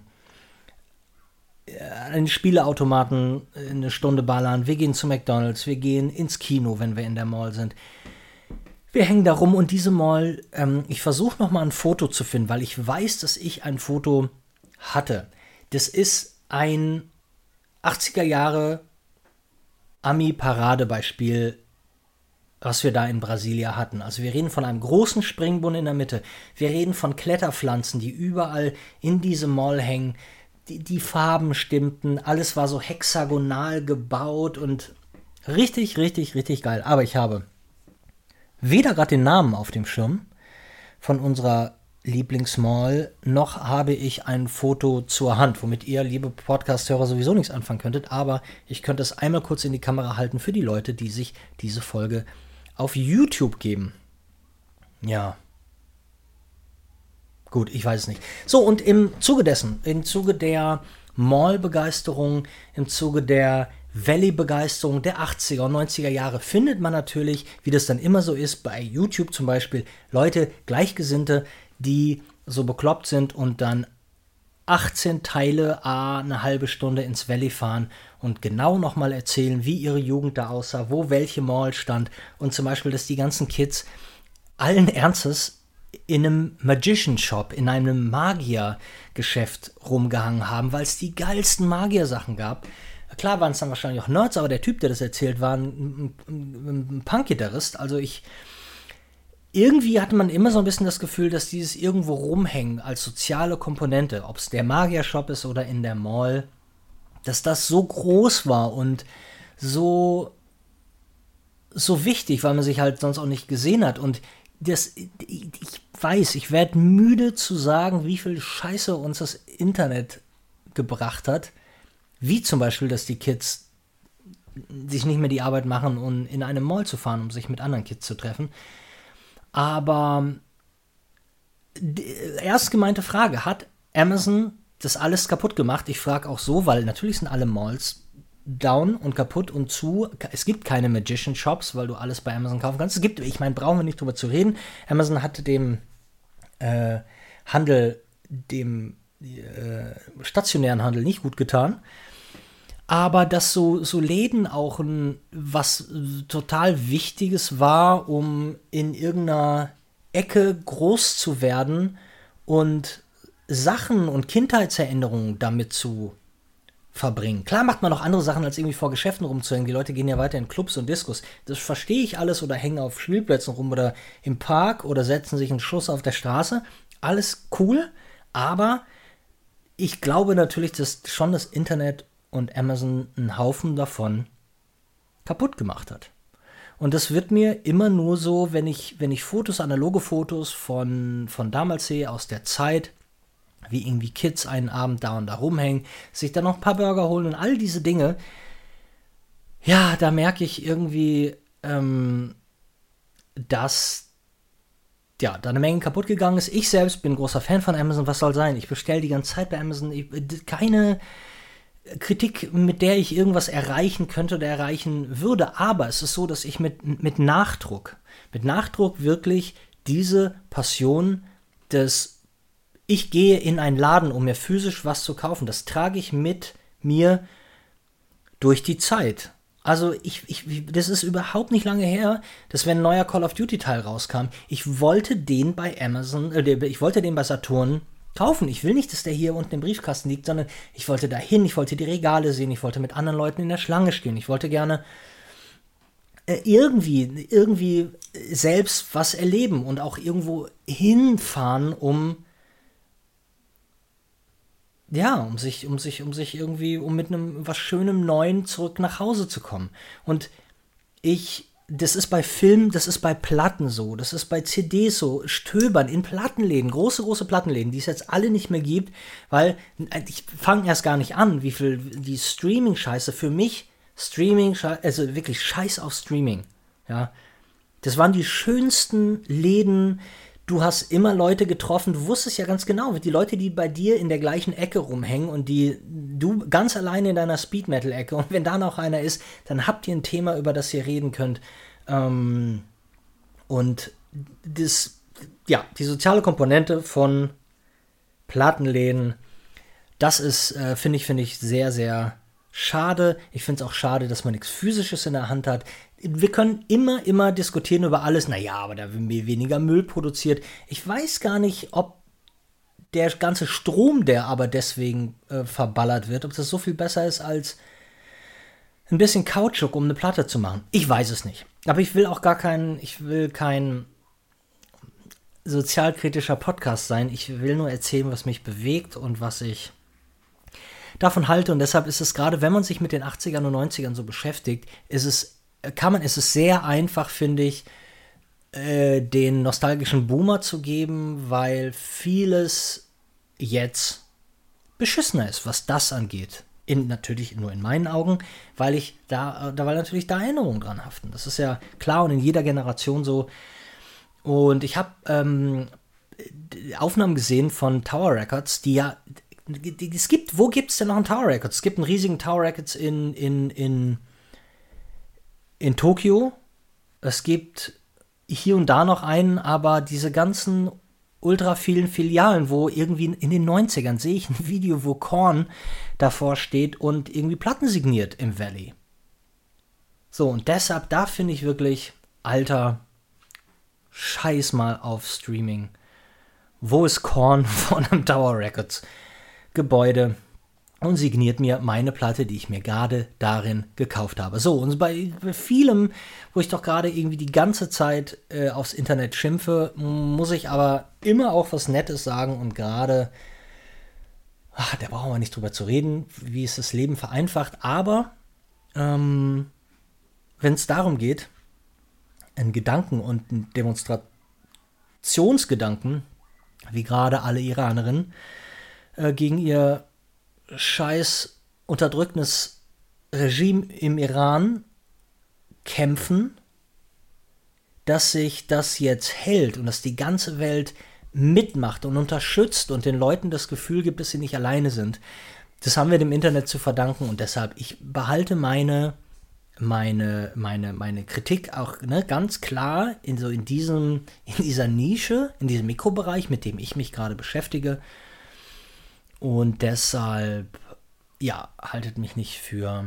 an den Spieleautomaten eine Stunde ballern, wir gehen zu McDonald's, wir gehen ins Kino, wenn wir in der Mall sind. Wir hängen da rum, und diese Mall, ähm, ich versuche nochmal ein Foto zu finden, weil ich weiß, dass ich ein Foto hatte. Das ist ein achtziger-Jahre Ami-Paradebeispiel, was wir da in Brasilia hatten. Also wir reden von einem großen Springbrunnen in der Mitte. Wir reden von Kletterpflanzen, die überall in diese Mall hängen. Die, die Farben stimmten, alles war so hexagonal gebaut und richtig, richtig, richtig geil. Aber ich habe weder gerade den Namen auf dem Schirm von unserer Lieblingsmall, noch habe ich ein Foto zur Hand, womit ihr, liebe Podcast-Hörer, sowieso nichts anfangen könntet. Aber ich könnte es einmal kurz in die Kamera halten für die Leute, die sich diese Folge auf YouTube geben. Ja. Gut, ich weiß es nicht. So, und im Zuge dessen, im Zuge der Mall-Begeisterung, im Zuge der Valley-Begeisterung der achtziger und neunziger Jahre findet man natürlich, wie das dann immer so ist, bei YouTube zum Beispiel, Leute, Gleichgesinnte, die so bekloppt sind und dann achtzehn Teile, a, eine halbe Stunde ins Valley fahren und genau nochmal erzählen, wie ihre Jugend da aussah, wo welche Mall stand, und zum Beispiel, dass die ganzen Kids allen Ernstes in einem Magician Shop, in einem Magiergeschäft rumgehangen haben, weil es die geilsten Magiersachen gab. Klar waren es dann wahrscheinlich auch Nerds, aber der Typ, der das erzählt, war ein, ein, ein Punk-Gitarrist. Also ich Irgendwie hatte man immer so ein bisschen das Gefühl, dass dieses irgendwo rumhängen als soziale Komponente, ob es der Magiershop ist oder in der Mall, dass das so groß war und so, so wichtig, weil man sich halt sonst auch nicht gesehen hat. Und das, ich weiß, ich werde müde zu sagen, wie viel Scheiße uns das Internet gebracht hat. Wie zum Beispiel, dass die Kids sich nicht mehr die Arbeit machen, um in eine Mall zu fahren, um sich mit anderen Kids zu treffen. Aber die erst gemeinte Frage, hat Amazon das alles kaputt gemacht? Ich frage auch so, weil natürlich sind alle Malls down und kaputt und zu. Es gibt keine Magician Shops, weil du alles bei Amazon kaufen kannst. Es gibt, ich meine, brauchen wir nicht drüber zu reden. Amazon hat dem äh, Handel, dem äh, stationären Handel nicht gut getan. Aber dass so, so Läden auch ein, was total Wichtiges war, um in irgendeiner Ecke groß zu werden und Sachen und Kindheitserinnerungen damit zu verbringen. Klar macht man auch andere Sachen, als irgendwie vor Geschäften rumzuhängen. Die Leute gehen ja weiter in Clubs und Diskos. Das verstehe ich alles, oder hängen auf Spielplätzen rum oder im Park oder setzen sich einen Schuss auf der Straße. Alles cool, aber ich glaube natürlich, dass schon das Internet und Amazon einen Haufen davon kaputt gemacht hat. Und das wird mir immer nur so, wenn ich, wenn ich Fotos, analoge Fotos von, von damals sehe, aus der Zeit, wie irgendwie Kids einen Abend da und da rumhängen, sich dann noch ein paar Burger holen und all diese Dinge, ja, da merke ich irgendwie, ähm, dass ja, da eine Menge kaputt gegangen ist. Ich selbst bin großer Fan von Amazon, was soll sein? Ich bestelle die ganze Zeit bei Amazon. Ich, keine Kritik, mit der ich irgendwas erreichen könnte oder erreichen würde, aber es ist so, dass ich mit, mit Nachdruck, mit Nachdruck wirklich diese Passion des ich gehe in einen Laden, um mir physisch was zu kaufen, das trage ich mit mir durch die Zeit. Also ich, ich, das ist überhaupt nicht lange her, dass wenn ein neuer Call of Duty Teil rauskam, ich wollte den bei Amazon, äh, ich wollte den bei Saturn kaufen. Ich will nicht, dass der hier unten im Briefkasten liegt, sondern ich wollte da hin, ich wollte die Regale sehen, ich wollte mit anderen Leuten in der Schlange stehen, ich wollte gerne äh, irgendwie, irgendwie selbst was erleben und auch irgendwo hinfahren, um ja, um sich, um sich, um sich irgendwie, um mit einem was Schönem Neuen zurück nach Hause zu kommen. Und ich, das ist bei Filmen, das ist bei Platten so, das ist bei C Ds so, Stöbern in Plattenläden, große, große Plattenläden, die es jetzt alle nicht mehr gibt, weil ich fange erst gar nicht an, wie viel die Streaming-Scheiße für mich, Streaming, also wirklich Scheiß auf Streaming, ja. Das waren die schönsten Läden. Du hast immer Leute getroffen, du wusstest ja ganz genau, die Leute, die bei dir in der gleichen Ecke rumhängen und die du ganz alleine in deiner Speed-Metal-Ecke, und wenn da noch einer ist, dann habt ihr ein Thema, über das ihr reden könnt. Ähm, und das, ja, die soziale Komponente von Plattenläden, das ist, äh, finde ich, finde ich sehr, sehr schade. Ich finde es auch schade, dass man nichts Physisches in der Hand hat. Wir können immer, immer diskutieren über alles. Naja, aber da wird weniger Müll produziert. Ich weiß gar nicht, ob der ganze Strom, der aber deswegen äh, verballert wird, ob das so viel besser ist als ein bisschen Kautschuk, um eine Platte zu machen. Ich weiß es nicht. Aber ich will auch gar kein, ich will kein sozialkritischer Podcast sein. Ich will nur erzählen, was mich bewegt und was ich davon halte. Und deshalb ist es gerade, wenn man sich mit den achtzigern und neunzigern so beschäftigt, ist es kann man, ist es sehr einfach, finde ich, äh, den nostalgischen Boomer zu geben, weil vieles jetzt beschissener ist, was das angeht. In, natürlich nur in meinen Augen, weil ich da, da weil natürlich da Erinnerungen dran haften. Das ist ja klar und in jeder Generation so. Und ich habe ähm, Aufnahmen gesehen von Tower Records, die ja, die, die, es gibt, wo gibt es denn noch einen Tower Records? Es gibt einen riesigen Tower Records in, in, in in Tokio. Es gibt hier und da noch einen, aber diese ganzen ultra vielen Filialen, wo irgendwie in den neunzigern sehe ich ein Video, wo Korn davor steht und irgendwie Platten signiert im Valley. So, und deshalb, da finde ich wirklich, Alter, scheiß mal auf Streaming. Wo ist Korn von einem Tower Records Gebäude? Und signiert mir meine Platte, die ich mir gerade darin gekauft habe. So, und bei, bei vielem, wo ich doch gerade irgendwie die ganze Zeit äh, aufs Internet schimpfe, muss ich aber immer auch was Nettes sagen. Und gerade, ach, da brauchen wir nicht drüber zu reden, wie es das Leben vereinfacht. Aber ähm, wenn es darum geht, einen Gedanken und ein Demonstra- Aktionsgedanken, wie gerade alle Iranerinnen, äh, gegen ihr scheiß unterdrückendes Regime im Iran kämpfen, dass sich das jetzt hält und dass die ganze Welt mitmacht und unterstützt und den Leuten das Gefühl gibt, dass sie nicht alleine sind. Das haben wir dem Internet zu verdanken und deshalb, ich behalte meine, meine, meine, meine Kritik auch ne, ganz klar in, so in, diesem, in dieser Nische, in diesem Mikrobereich, mit dem ich mich gerade beschäftige. Und deshalb, ja, haltet mich nicht für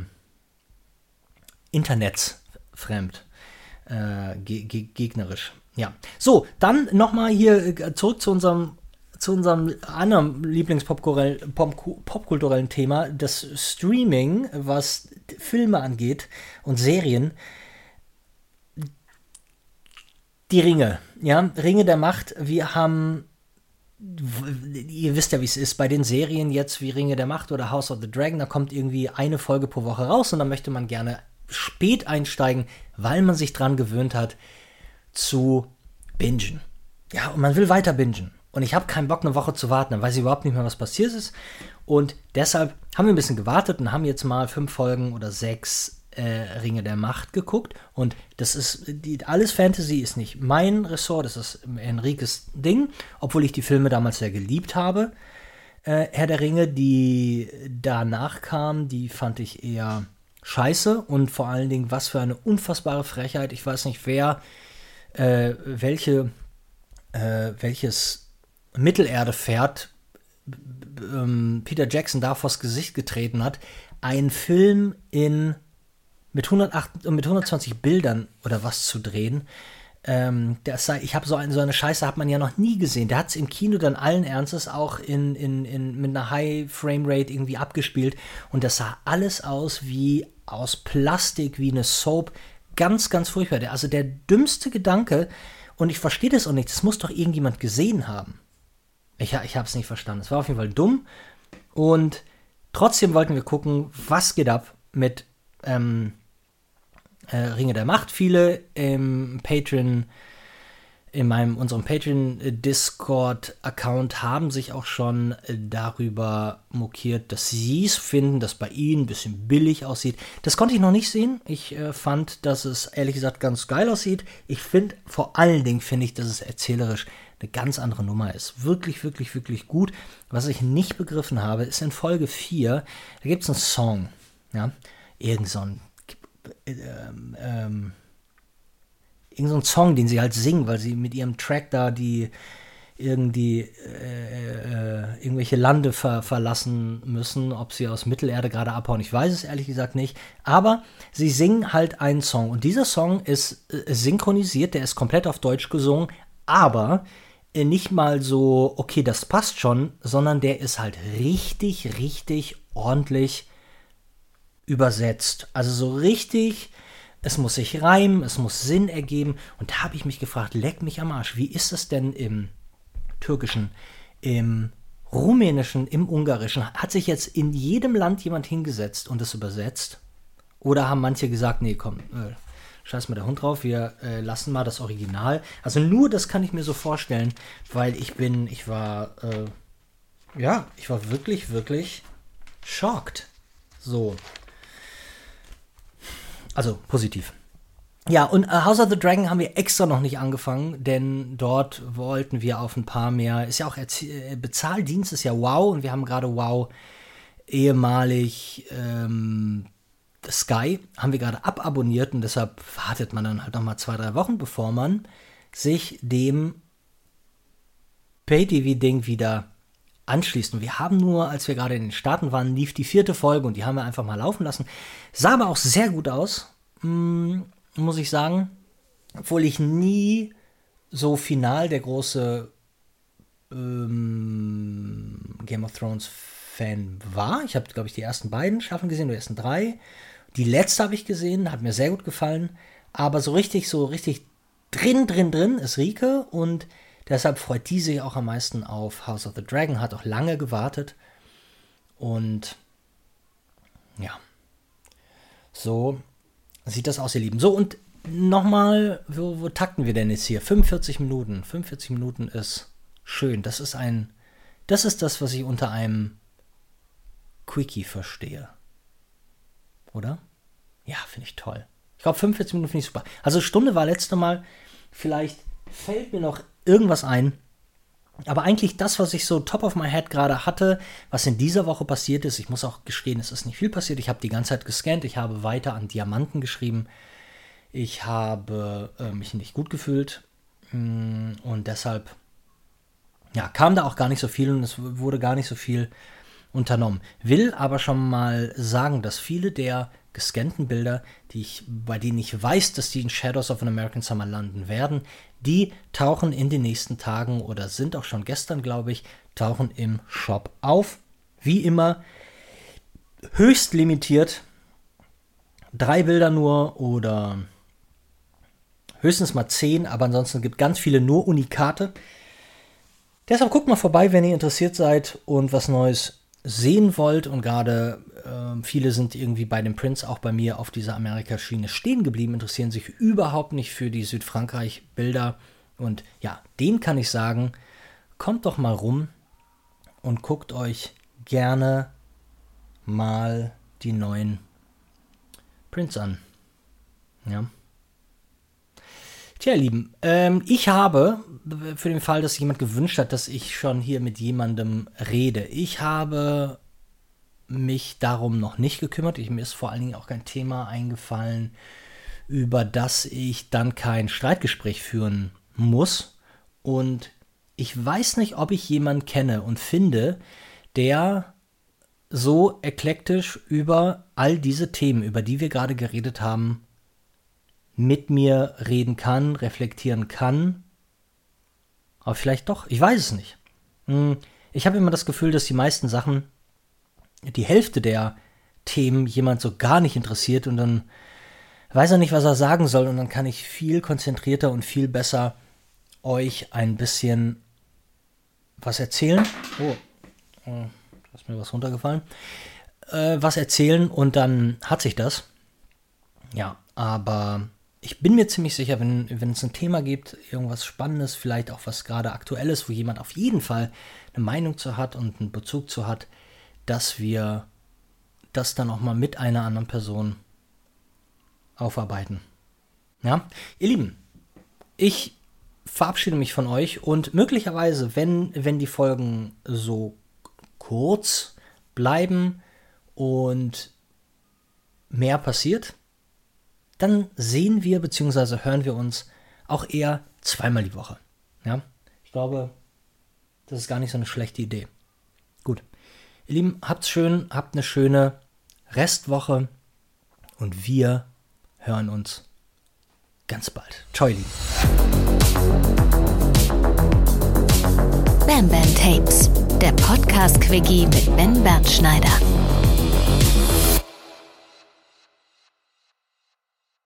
internetsfremd, äh, ge- ge- gegnerisch. Ja, so, dann nochmal hier zurück zu unserem zu unserem anderen Lieblings-popkulturellen Thema, das Streaming, was Filme angeht und Serien. Die Ringe, ja, Ringe der Macht. Wir haben, ihr wisst ja, wie es ist, bei den Serien jetzt wie Ringe der Macht oder House of the Dragon, da kommt irgendwie eine Folge pro Woche raus und dann möchte man gerne spät einsteigen, weil man sich dran gewöhnt hat, zu bingen. Ja, und man will weiter bingen. Und ich habe keinen Bock, eine Woche zu warten, dann weiß ich überhaupt nicht mehr, was passiert ist. Und deshalb haben wir ein bisschen gewartet und haben jetzt mal fünf Folgen oder sechs äh, Ringe der Macht geguckt. Und das ist, die, alles Fantasy ist nicht mein Ressort, das ist Enriques Ding, obwohl ich die Filme damals sehr geliebt habe. Äh, Herr der Ringe, die danach kamen, die fand ich eher scheiße. Und vor allen Dingen, was für eine unfassbare Frechheit. Ich weiß nicht, wer, äh, welche, äh, welches Mittelerde-Pferd ähm, Peter Jackson da vors Gesicht getreten hat, einen Film in mit, hundertacht, mit hundertzwanzig Bildern oder was zu drehen. Ähm, das sei, ich habe so, ein, so eine Scheiße hat man ja noch nie gesehen. Der hat es im Kino dann allen Ernstes auch in, in, in, mit einer High-Frame-Rate irgendwie abgespielt und das sah alles aus wie aus Plastik, wie eine Soap. Ganz, ganz furchtbar. Der, also der dümmste Gedanke, und ich verstehe das auch nicht, das muss doch irgendjemand gesehen haben. Ich, ich habe es nicht verstanden. Es war auf jeden Fall dumm. Und trotzdem wollten wir gucken, was geht ab mit ähm, äh, Ringe der Macht. Viele im Patreon, in meinem, unserem Patreon-Discord-Account haben sich auch schon darüber mokiert, dass sie es finden, dass bei ihnen ein bisschen billig aussieht. Das konnte ich noch nicht sehen. Ich äh, fand, dass es ehrlich gesagt ganz geil aussieht. Ich finde, vor allen Dingen finde ich, dass es erzählerisch eine ganz andere Nummer ist. Wirklich, wirklich, wirklich gut. Was ich nicht begriffen habe, ist in Folge vier, da gibt es einen Song, ja, irgend so ein, ähm, ähm, irgend so ein Song, den sie halt singen, weil sie mit ihrem Track da die irgendwie äh, äh, irgendwelche Lande ver- verlassen müssen, ob sie aus Mittelerde gerade abhauen, ich weiß es ehrlich gesagt nicht, aber sie singen halt einen Song und dieser Song ist äh, synchronisiert, der ist komplett auf Deutsch gesungen, aber äh, nicht mal so, okay, das passt schon, sondern der ist halt richtig, richtig ordentlich übersetzt, also so richtig. Es muss sich reimen, es muss Sinn ergeben. Und da habe ich mich gefragt, leck mich am Arsch, wie ist es denn im Türkischen, im Rumänischen, im Ungarischen? Hat sich jetzt in jedem Land jemand hingesetzt und es übersetzt? Oder haben manche gesagt, nee, komm, äh, scheiß mal der Hund drauf, wir äh, lassen mal das Original. Also nur das kann ich mir so vorstellen, weil ich bin, ich war, äh, ja, ich war wirklich, wirklich shocked. So. Also positiv. Ja, und uh, House of the Dragon haben wir extra noch nicht angefangen, denn dort wollten wir auf ein paar mehr, ist ja auch Erzie- Bezahldienst, ist ja Wow, und wir haben gerade Wow ehemalig ähm, Sky, haben wir gerade ababonniert und deshalb wartet man dann halt noch mal zwei, drei Wochen, bevor man sich dem Pay-T V-Ding wieder anschließt. Und wir haben nur, als wir gerade in den Staaten waren, lief die vierte Folge und die haben wir einfach mal laufen lassen. Sah aber auch sehr gut aus, mm, muss ich sagen. Obwohl ich nie so final der große ähm, Game of Thrones Fan war. Ich habe, glaube ich, die ersten beiden Staffeln gesehen, die ersten drei. Die letzte habe ich gesehen, hat mir sehr gut gefallen. Aber so richtig, so richtig drin, drin, drin ist Rike und deshalb freut die sich auch am meisten auf House of the Dragon, hat auch lange gewartet. Und ja, so sieht das aus, ihr Lieben. So, und nochmal, wo, wo takten wir denn jetzt hier? fünfundvierzig Minuten. fünfundvierzig Minuten ist schön. Das ist ein, das ist das, was ich unter einem Quickie verstehe. Oder? Ja, finde ich toll. Ich glaube, fünfundvierzig Minuten finde ich super. Also Stunde war letzte Mal, vielleicht fällt mir noch irgendwas ein. Aber eigentlich das, was ich so top of my head gerade hatte, was in dieser Woche passiert ist, ich muss auch gestehen, es ist nicht viel passiert. Ich habe die ganze Zeit gescannt, ich habe weiter an Diamanten geschrieben. Ich habe äh, mich nicht gut gefühlt und deshalb ja, kam da auch gar nicht so viel und es wurde gar nicht so viel unternommen. Will aber schon mal sagen, dass viele der gescannten Bilder, die ich, bei denen ich weiß, dass die in Shadows of an American Summer landen werden, die tauchen in den nächsten Tagen oder sind auch schon gestern, glaube ich, tauchen im Shop auf. Wie immer, höchst limitiert. Drei Bilder nur oder höchstens mal zehn, aber ansonsten gibt ganz viele nur Unikate. Deshalb guckt mal vorbei, wenn ihr interessiert seid und was Neues sehen wollt. Und gerade äh, viele sind irgendwie bei den Prints auch bei mir auf dieser Amerika-Schiene stehen geblieben, interessieren sich überhaupt nicht für die Südfrankreich-Bilder. Und ja, denen kann ich sagen, kommt doch mal rum und guckt euch gerne mal die neuen Prints an. Ja. Tja, ihr Lieben, ähm, ich habe, für den Fall, dass jemand gewünscht hat, dass ich schon hier mit jemandem rede, ich habe mich darum noch nicht gekümmert. Ich, mir ist vor allen Dingen auch kein Thema eingefallen, über das ich dann kein Streitgespräch führen muss. Und ich weiß nicht, ob ich jemanden kenne und finde, der so eklektisch über all diese Themen, über die wir gerade geredet haben, mit mir reden kann, reflektieren kann. Aber vielleicht doch, ich weiß es nicht. Ich habe immer das Gefühl, dass die meisten Sachen, die Hälfte der Themen jemand so gar nicht interessiert und dann weiß er nicht, was er sagen soll und dann kann ich viel konzentrierter und viel besser euch ein bisschen was erzählen. Oh, da ist mir was runtergefallen. Äh, was erzählen und dann hat sich das. Ja, aber ich bin mir ziemlich sicher, wenn, wenn es ein Thema gibt, irgendwas Spannendes, vielleicht auch was gerade Aktuelles, wo jemand auf jeden Fall eine Meinung zu hat und einen Bezug zu hat, dass wir das dann auch mal mit einer anderen Person aufarbeiten. Ja, ihr Lieben, ich verabschiede mich von euch und möglicherweise, wenn, wenn die Folgen so kurz bleiben und mehr passiert, dann sehen wir bzw. hören wir uns auch eher zweimal die Woche. Ja, ich glaube, das ist gar nicht so eine schlechte Idee. Gut, ihr Lieben, habt's schön, habt eine schöne Restwoche und wir hören uns ganz bald. Ciao, ihr Lieben. Bam Bam Tapes, der Podcast-Quickie mit Ben Bernschneider.